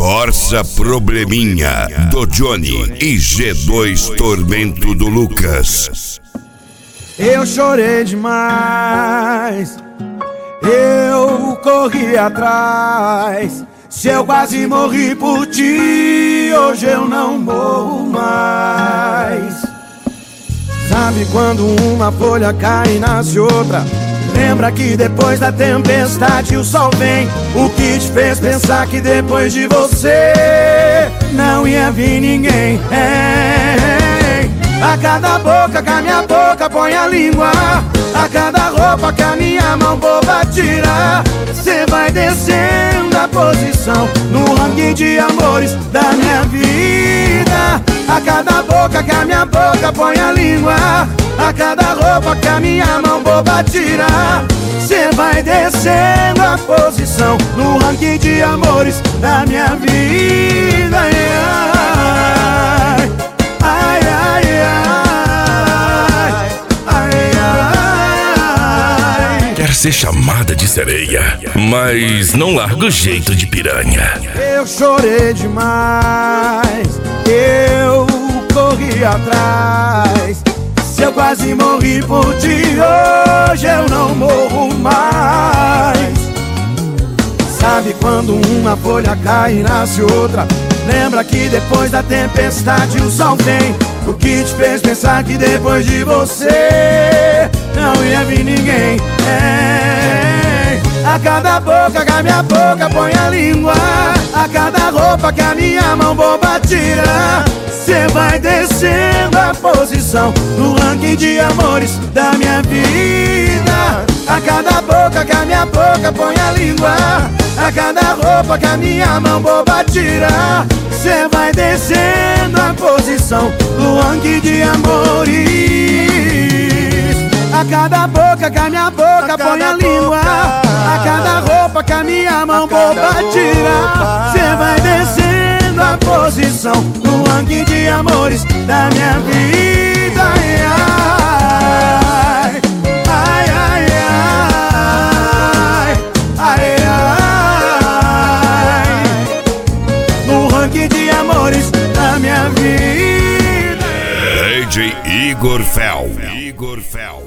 Corsa Probleminha do Johnny e G2 Tormento do Lucas. Eu chorei demais, eu corri atrás. Se eu quase morri por ti, hoje eu não morro mais. Sabe quando uma folha cai e nasce outra? Lembra que depois da tempestade o sol vem. O que te fez pensar que depois de você não ia vir ninguém? A cada boca que a minha boca põe a língua, a cada roupa que a minha mão boba tira, cê vai descendo a posição no ranking de amores da minha vida. A cada boca que a minha boca põe a língua, a cada roupa que a minha mão boba tira, cê vai descendo a posição no ranking de amores da minha vida. Ai, ai, ai, ai. Quer ser chamada de sereia, mas não larga o jeito de piranha. Eu chorei demais, eu corri atrás. Se eu quase morri por ti, hoje eu não morro mais. Sabe quando uma folha cai e nasce outra? Lembra que depois da tempestade o sol vem. O que te fez pensar que depois de você não ia vir ninguém? A cada boca que a minha boca põe a língua, a cada roupa que a minha mão boba tira, cê vai descendo a posição no ranking de amores da minha vida. A cada boca que a minha boca põe a língua, a cada roupa que a minha mão boba tira, cê vai descendo a posição no ranking de amores. A cada boca que a minha boca põe a língua, a cada roupa que a minha mão boba tira, cê vai descendo a posição no ranking de amores da minha vida. Ai, ai, ai, ai, ai, no ranking de amores da minha vida. DJ Igor Fel.